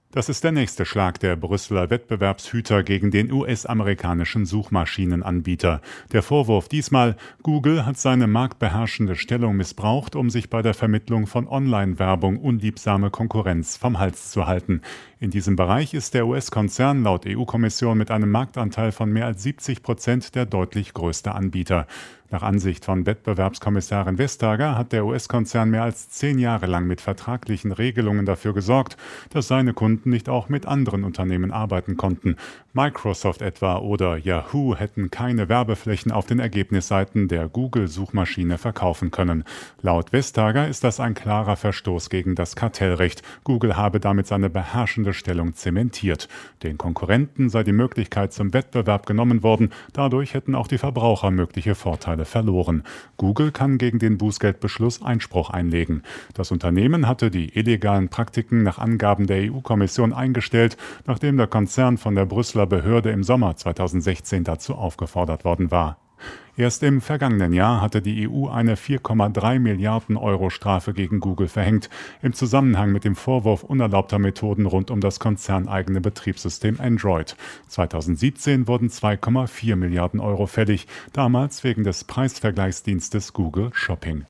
Das ist der nächste Schlag der Brüsseler Wettbewerbshüter gegen den US-amerikanischen Suchmaschinenanbieter. Der Vorwurf diesmal: Google hat seine marktbeherrschende Stellung missbraucht, um sich bei der Vermittlung von Online-Werbung unliebsame Konkurrenz vom Hals zu halten. In diesem Bereich ist der US-Konzern laut EU-Kommission mit einem Marktanteil von mehr als 70% der deutlich größte Anbieter. Nach Ansicht von Wettbewerbskommissarin Vestager hat der US-Konzern mehr als 10 Jahre lang mit vertraglichen Regelungen dafür gesorgt, dass seine Kunden nicht auch mit anderen Unternehmen arbeiten konnten. Microsoft etwa oder Yahoo hätten keine Werbeflächen auf den Ergebnisseiten der Google-Suchmaschine verkaufen können. Laut Vestager ist das ein klarer Verstoß gegen das Kartellrecht. Google habe damit seine beherrschende Stellung zementiert. Den Konkurrenten sei die Möglichkeit zum Wettbewerb genommen worden. Dadurch hätten auch die Verbraucher mögliche Vorteile verloren. Google kann gegen den Bußgeldbeschluss Einspruch einlegen. Das Unternehmen hatte die illegalen Praktiken nach Angaben der EU-Kommission eingestellt, nachdem der Konzern von der Brüsseler Behörde im Sommer 2016 dazu aufgefordert worden war. Erst im vergangenen Jahr hatte die EU eine 4,3 Milliarden Euro Strafe gegen Google verhängt, im Zusammenhang mit dem Vorwurf unerlaubter Methoden rund um das konzerneigene Betriebssystem Android. 2017 wurden 2,4 Milliarden Euro fällig, damals wegen des Preisvergleichsdienstes Google Shopping.